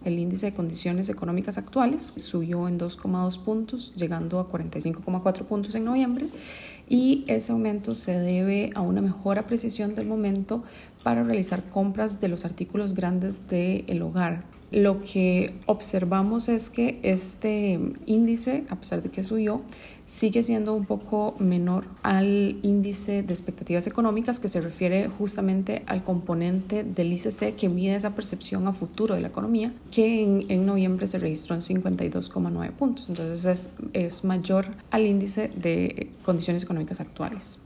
el índice de condiciones económicas actuales subió en 2,2 puntos, llegando a 45,4 puntos en noviembre, y ese aumento se debe a una mejor apreciación del momento para realizar compras de los artículos grandes del hogar. Lo que observamos es que este índice, a pesar de que subió, sigue siendo un poco menor al índice de expectativas económicas, que se refiere justamente al componente del ICC que mide esa percepción a futuro de la economía, que en noviembre se registró en 52,9 puntos. Entonces es mayor al índice de condiciones económicas actuales.